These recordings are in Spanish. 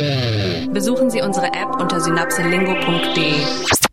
Besuchen Sie unsere App unter synapselingo.de.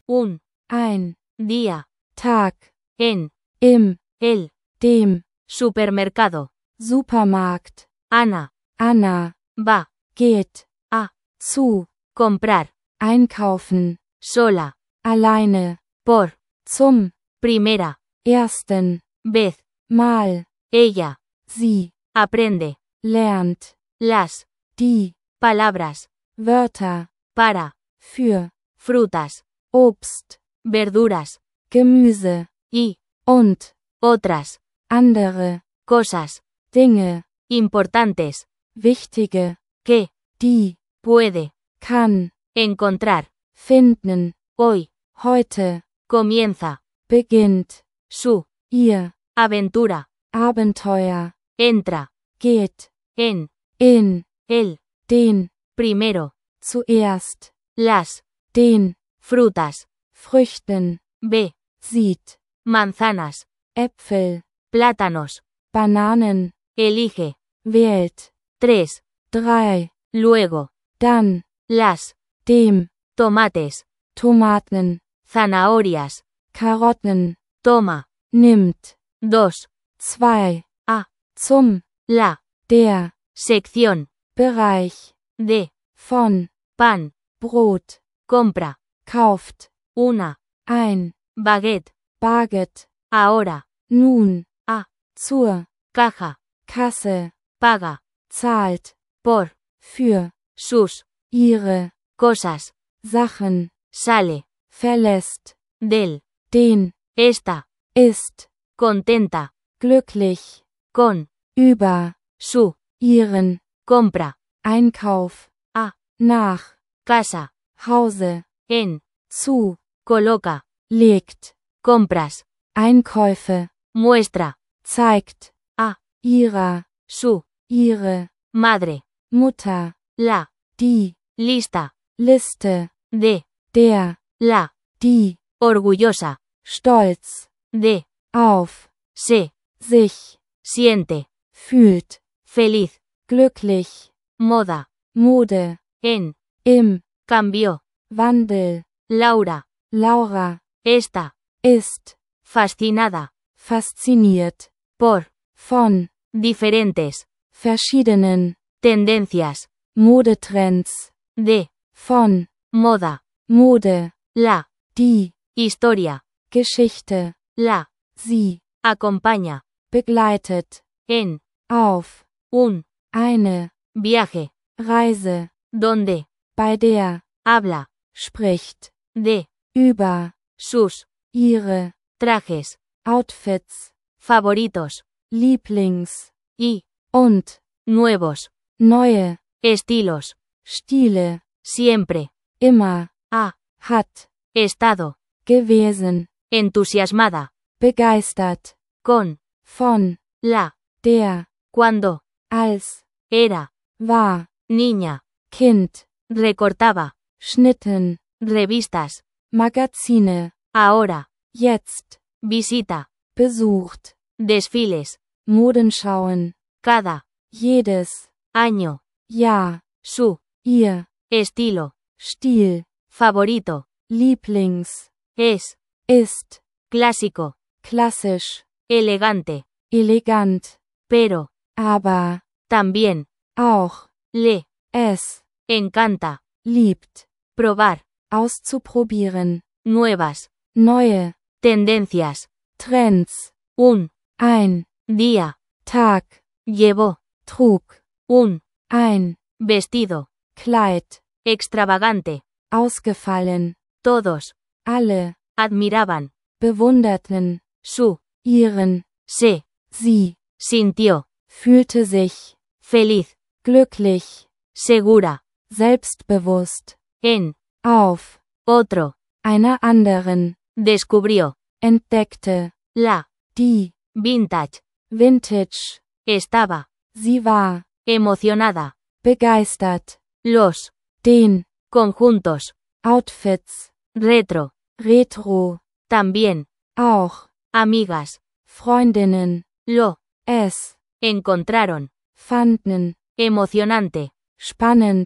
Ein día, Tag en, im el, dem supermercado. Supermarkt. Ana, Anna va, geht a, zu comprar, einkaufen sola, alleine por, zum primera, ersten vez, Mal. ella, Sie aprende, lernt las, die palabras, Wörter para, für frutas, Obst, verduras, Gemüse y, und otras, andere cosas, Dinge, importantes, wichtige, que, die puede, kann encontrar, finden. hoy, Heute comienza, beginnt su, ihr aventura, Abenteuer. entra, Geht en, in el, den primero, zuerst las, den frutas, Früchten ve, sieht manzanas, Äpfel, plátanos, Bananen, elige, wählt 3, 3, luego, dann las, dem tomates, Tomaten, zanahorias, Karotten, toma, nimmt 2, 2, a, zum la, der sección, Bereich de, von pan, Brot, compra, kauft una, ein baguette, Baguette, ahora, nun a, zur caja, Kasse, paga, zahlt por, für sus, ihre cosas, Sachen, sale, verlässt del, den está, ist contenta, glücklich con, über su, ihren compra, Einkauf a, nach casa, Hause en, zu coloca, legt compras, Einkäufe muestra, zeigt a, ihrer su, ihre madre, Mutter la, die lista, Liste de, der la, die orgullosa, stolz de, auf se, sich siente, fühlt feliz, glücklich moda, Mode en, im cambió, Wandel Laura, Laura está, ist fascinada, fasziniert por, von diferentes, verschiedenen tendencias, Modetrends de, von moda, Mode la, die historia, Geschichte la, sie acompaña, begleitet en, auf un, eine viaje, Reise donde, bei der habla, spricht de, über sus, ihre trajes, Outfits, favoritos, Lieblings y, und nuevos, neue estilos, Stile siempre, immer ha, hat estado, gewesen, entusiasmada, begeistert con, von la, der cuando, als era, war niña, Kind recortaba, Schnitten, revistas, Magazine, ahora, jetzt visita, besucht, desfiles, Modenschauen, cada, jedes año, Jahr, su, ihr estilo, Stil, favorito, Lieblings, es, ist clásico, klassisch, elegante, elegant, pero, aber también, auch le, es encanta, liebt, probar, auszuprobieren, nuevas, neue tendencias, Trends, un, ein día, Tag, llevó, trug, un, ein vestido, Kleid, extravagante, ausgefallen, todos, alle admiraban, bewunderten su, ihren, se, sie sintió, fühlte sich feliz, glücklich, segura, selbstbewusst, en, auf otro, einer anderen, descubrió, entdeckte, la, die vintage, Vintage, estaba, sie war emocionada, begeistert, los, den conjuntos, Outfits, retro, Retro, también, auch amigas, Freundinnen, lo, es encontraron, fanden emocionante, spannend,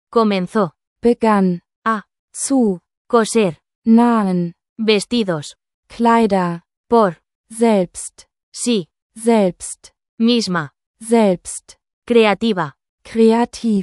Comenzó. begann, A. zu, Coser. nahen, Vestidos. Kleider, Por. selbst, Sí. selbst, Misma. selbst, Creativa. kreativ,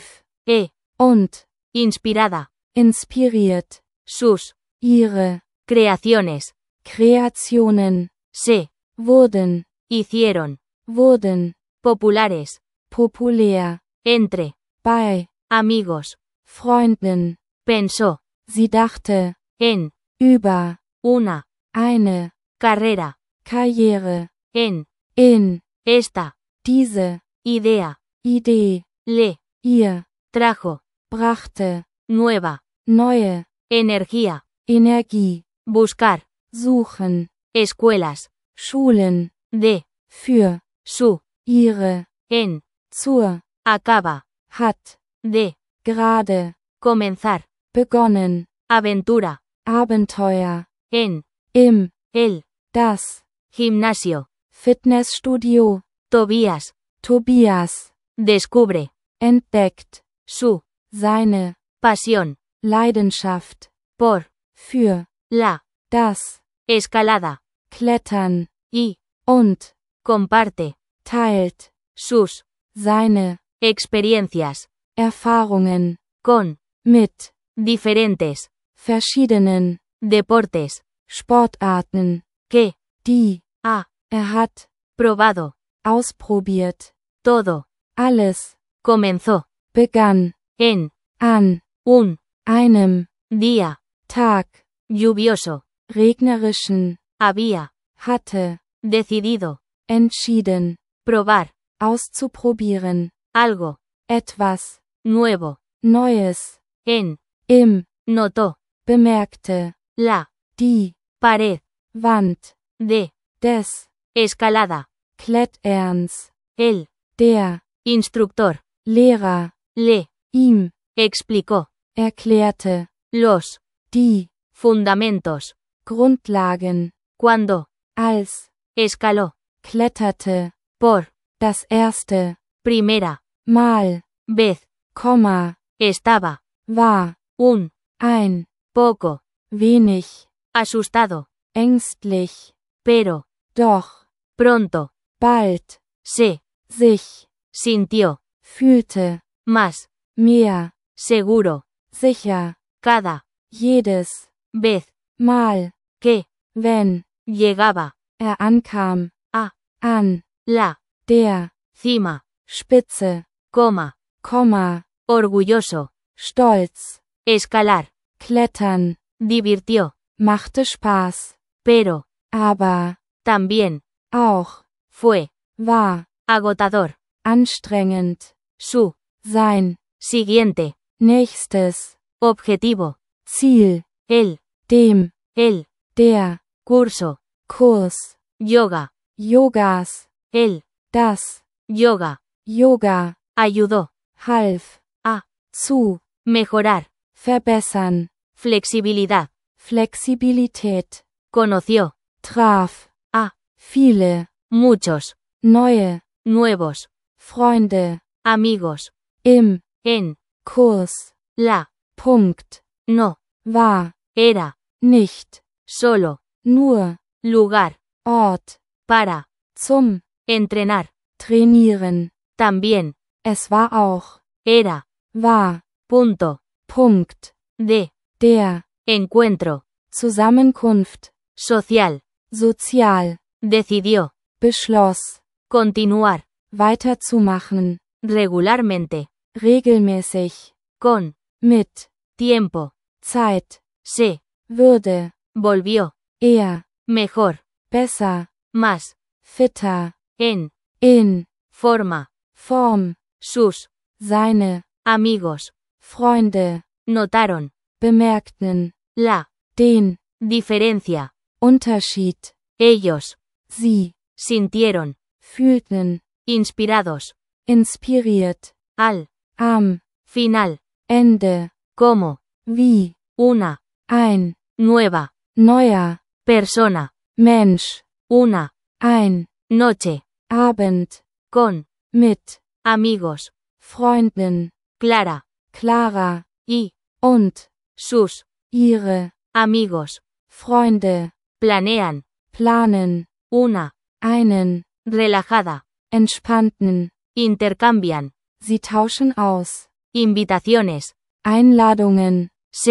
und, Inspirada. inspiriert, Sus. ihre, Creaciones. Kreationen, Se. wurden, Hicieron. wurden, Populares. populär, Entre. bei, Amigos. Freunden, Pensó. sie dachte, En. über, Una. eine, Carrera. Karriere, En. in, Esta. diese, Idea. Idee, Le. ihr, Trajo. brachte, Nueva. neue, Energía. Energie, Buscar. suchen, Escuelas. Schulen, De. für, Su. ihre, En. zur, Acaba. hat, De. gerade, Comenzar. begonnen, Aventura. Abenteuer, En. im, El. das, Gimnasio. Fitnessstudio, Tobías. Tobias, Descubre. entdeckt, Su. seine, Pasión. Leidenschaft, Por. für, La. das, Escalada. Klettern, Y. und, Comparte. teilt, Sus. seine, Experiencias. Erfahrungen, Con. mit, Diferentes. verschiedenen, Deportes. Sportarten, Que. die, Ha. hat, Probado. ausprobiert, Todo. alles, Comenzó. begann, En. an, Un. einem, Día. Tag, Lluvioso. regnerischen, Había. hatte, Decidido. entschieden, Probar. auszuprobieren, Algo. etwas, Nuevo. Neues, En. im, Notó. bemerkte, La. die, Pared. Wand, De. des, Escalada. Kletterns, El. der, Instructor. Lehrer, Le. ihm, Explicó. erklärte, Los. die, Fundamentos. Grundlagen, Cuando. als, Escaló. kletterte, Por. das erste, Primera. Mal, Vez. Komma, Estaba. war, Un. ein, Poco. wenig, Asustado. ängstlich, Pero. doch, Pronto. bald, Se. sich, Sintió. fühlte, Más. mehr, Seguro. sicher, Cada. jedes, Vez. Mal, Que. wenn, Llegaba. ankam, A. an, La. der, Cima. Spitze, Coma. Komma, Orgulloso. stolz, Escalar. klettern, Divirtió. machte Spaß, Pero. aber, También. auch, Fue. war, Agotador. anstrengend, Su. sein, Siguiente. nächstes, Objetivo. Ziel, El. dem, El. der, Curso. Kurs, Yoga. Yogas, El. das, Yoga. Yoga, Ayudó. half, A. zu, Mejorar. verbessern, Flexibilidad. Flexibilität, Conoció. traf, A. viele, Muchos. neue, Nuevos. Freunde, Amigos. im, En. Kurs, La. Punkt, No. war, Era. nicht, Solo. nur, Lugar. Ort, Para. zum, Entrenar. trainieren, También. es war auch, Era. war, Punto. Punkt, De. der, Encuentro. Zusammenkunft, Social. sozial, Decidió. beschloss, Continuar. weiterzumachen, Regularmente. regelmäßig, Con. mit, Tiempo. Zeit, Se. würde, Volvió. eher, Mejor. besser, Más. fitter, En. in, Forma. Form, Sus. seine, Amigos. Freunde, Notaron. bemerkten, La. den, Diferencia. Unterschied, Ellos. sie, Sintieron. fühlten, Inspirados. inspiriert, Al. am, Final. Ende, Como. wie, Una. ein, Nueva. neuer, Persona. Mensch, Una. ein, Noche. Abend, Con. mit, Amigos. Freunden, Clara. Clara, y und, sus ihre, amigos Freunde, planean planen, una einen, relajada, entspannten, intercambian sie tauschen aus, invitaciones, Einladungen,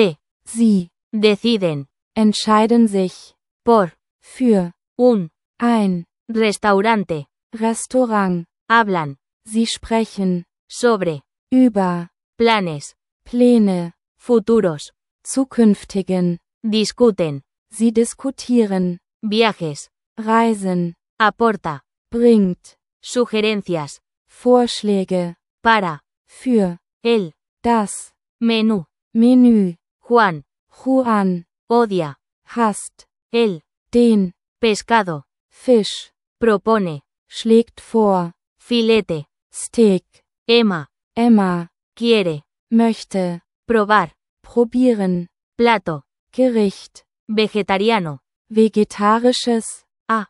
sie, deciden entscheiden sich, por für, un ein, restaurante, Restaurant, hablan sie sprechen, sobre über, planes Pläne, futuros, zukünftigen, discuten sie diskutieren, viajes, reisen, aporta bringt, sugerencias Vorschläge, para für, el das, menú. Menü, Juan Juan, odia hasst, el den, pescado, Fisch, propone schlägt vor, filete. Steak, Emma Emma, quiere möchte, probar probieren, plato Gericht, vegetariano. vegetarisches,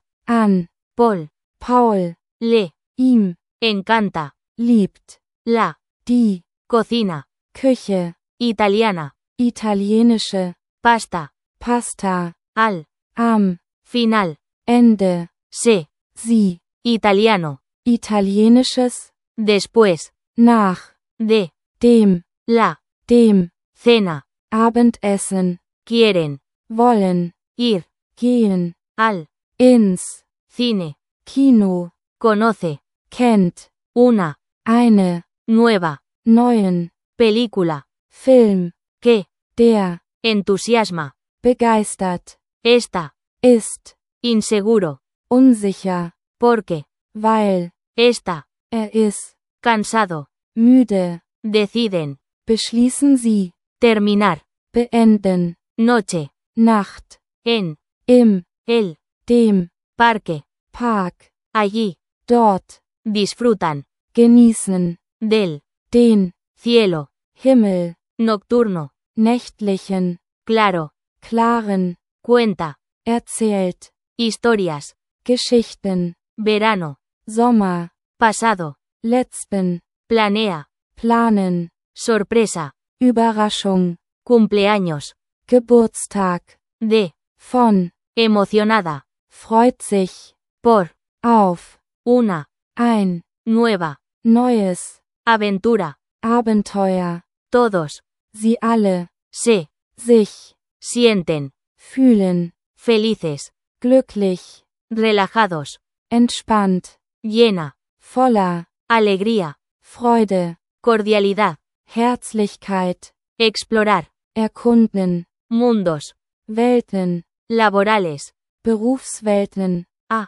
an, Paul Paul, le ihm, encanta liebt, la die, cocina Küche, italiana, italienische, pasta Pasta, al am, final Ende, se sie, italiano italienisches, después nach, de dem, la dem, cena Abendessen, quieren wollen, ir gehen, al ins, cine, Kino, conoce kennt, una eine, nueva neuen, película Film, que der, entusiasma. begeistert, Está ist, inseguro unsicher, porque weil, está ist, cansado. müde, Deciden beschließen sie, terminar beenden, noche Nacht, en im, el dem, parque. Park, Allí dort, disfrutan genießen, del den, cielo Himmel, nocturno nächtlichen, claro. klaren, Cuenta erzählt, historias. Geschichten, Verano Sommer, pasado. letzten, Planea planen, sorpresa. Überraschung, Cumpleaños Geburtstag, de von, emocionada freut sich, por auf, una ein, nueva neues, aventura. Abenteuer, Todos sie alle, se sich, sienten fühlen, felices, glücklich, relajados, entspannt, llena, voller, alegría, Freude, cordialidad, Herzlichkeit, explorar, erkunden, mundos, Welten, laborales. Berufswelten,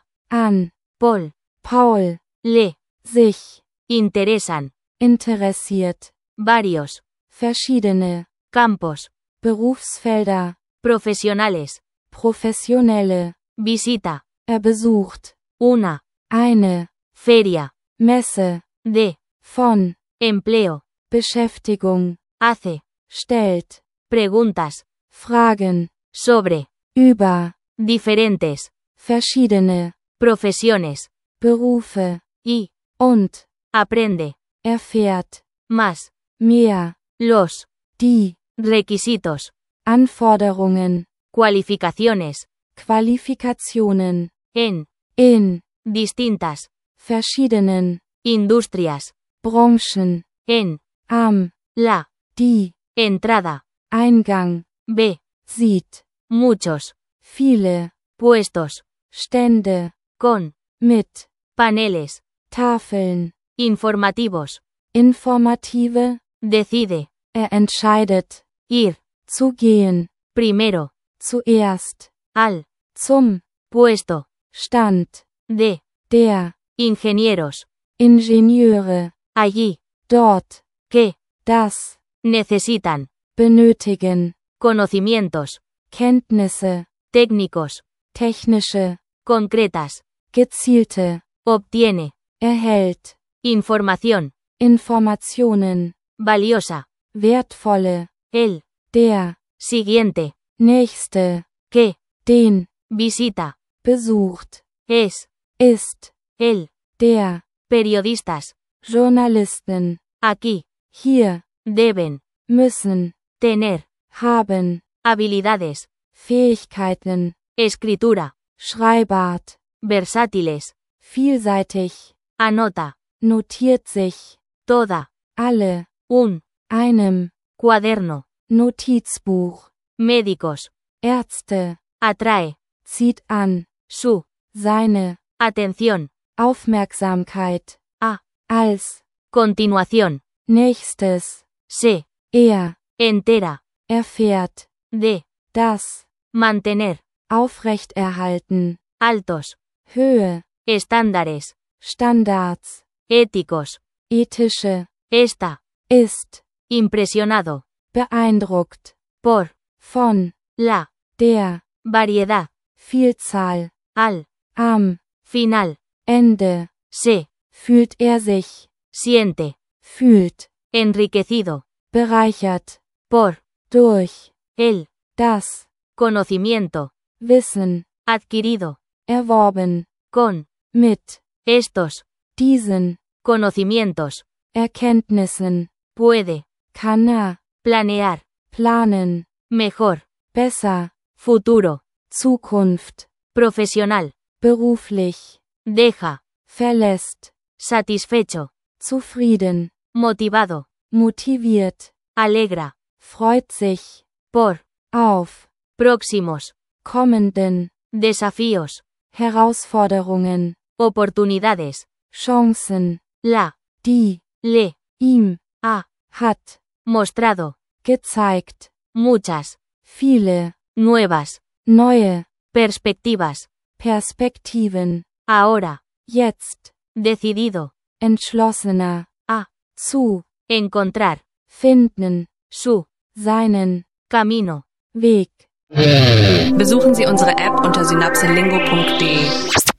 an, Paul Paul, le sich, interesan interessiert, varios verschiedene, campos Berufsfelder, profesionales. professionelle, Visita besucht, una eine, feria Messe, de von, empleo. Beschäftigung, Hace stellt, preguntas Fragen, sobre über, diferentes verschiedene, profesiones Berufe, y und, aprende erfährt, más mehr, los die, requisitos, Anforderungen, cualificaciones Qualifikationen, en in, distintas verschiedenen, industrias, Branchen, en am, la die, entrada. Eingang, Ve sieht, muchos viele, puestos Stände, con mit, paneles Tafeln, informativos. informative, Decide entscheidet, ir zu gehen, primero zuerst, al zum, puesto Stand, de der, ingenieros. Ingenieure, Allí dort, que das, necesitan benötigen, conocimientos Kenntnisse, técnicos technische, concretas. gezielte, Obtiene erhält, información Informationen, valiosa. wertvolle, El der, siguiente nächste, que den, visita besucht, es ist, el der, periodistas. Journalisten, Aquí hier, deben, müssen, tener, haben, habilidades, Fähigkeiten, escritura, Schreibart, versátiles, vielseitig, anota, notiert sich, toda, alle, un, einem, cuaderno, Notizbuch, médicos, Ärzte, atrae, zieht an, su, seine, atención, Aufmerksamkeit, a, als, continuación, nächstes, se, entera, erfährt, de, das, mantener, aufrechterhalten, altos, Höhe, estándares, Standards, éticos, ethische, esta, ist, impresionado, beeindruckt, por, von, la, der, variedad, Vielzahl, al, am, final, Ende, se, fühlt er sich, siente, fühlt, enriquecido, bereichert, por, durch, el, das, conocimiento, Wissen, adquirido, erworben, con, mit, estos, diesen, conocimientos, Erkenntnissen, puede, kann er, planear, planen, mejor, besser, futuro, Zukunft, profesional, beruflich, deja, verlässt, satisfecho, zufrieden, motivado, motiviert, alegra, freut sich, por, auf, próximos, kommenden, desafíos, Herausforderungen, oportunidades, Chancen, la, die, le, ihm, ha, hat, mostrado, gezeigt, muchas, viele, nuevas, neue, perspectivas, Perspektiven, ahora, jetzt, decidido, entschlossener, a, zu, encontrar, finden, su, seinen, camino. Weg. Besuchen Sie unsere App unter synapselingo.de.